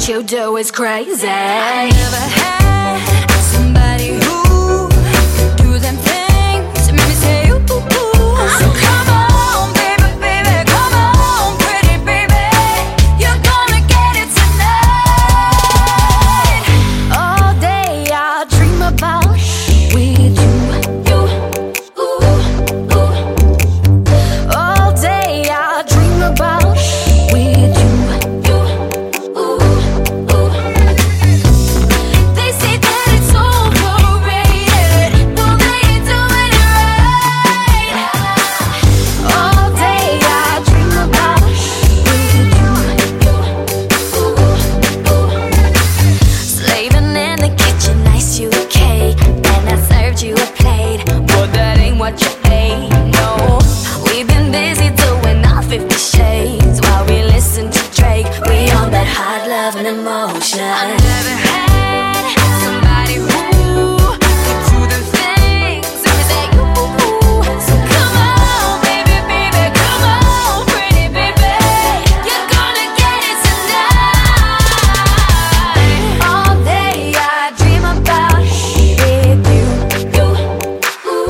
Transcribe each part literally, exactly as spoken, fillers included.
what you do is crazy. I never had somebody who could do them things that made me say ooh, ooh, ooh. So come on, baby, baby, come on, pretty baby, you're gonna get it tonight. All day I dream about with you, you, ooh, ooh. All day I dream about with you, you, ooh, ooh. They say that it's overrated, well they ain't doing it right. All day I dream about with you, you, ooh, ooh. Slaving in the kitchen, nice you a cake, and I served you a plate, but that ain't what you ate, no. We've been busy doing our fifty shades while we listen to Drake. We on that hot love and emotion. I never had somebody who could do the things that we say ooh, ooh, ooh. So come on, baby, baby, come on, pretty baby, you're gonna get it tonight. All day I dream about with you, you, ooh,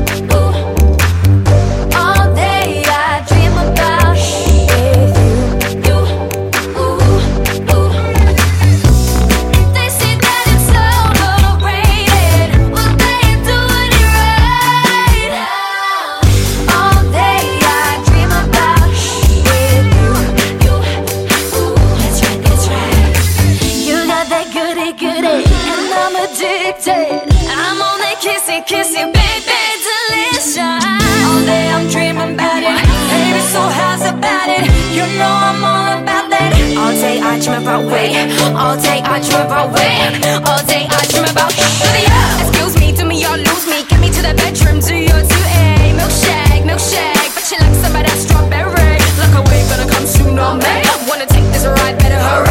ooh. All day I dream about with you, you, ooh, ooh. They say that it's overrated, well they ain't doing it right. All day I dream about with you, you, ooh. That's right, that's right. You got that goody goody, and I'm addicted. I'm on that kissy kissy, baby, delicious. All day I'm dreaming about it, baby, so how's about it? You know I'm all about that. All day I dream about way, all day I dream about way, all day I dream about yeah. Excuse me, do me or lose me, get me to the bedroom, do your do a milkshake, milkshake, but you like some of that strawberry. Look away, gonna come soon on me. Wanna take this ride, better hurry.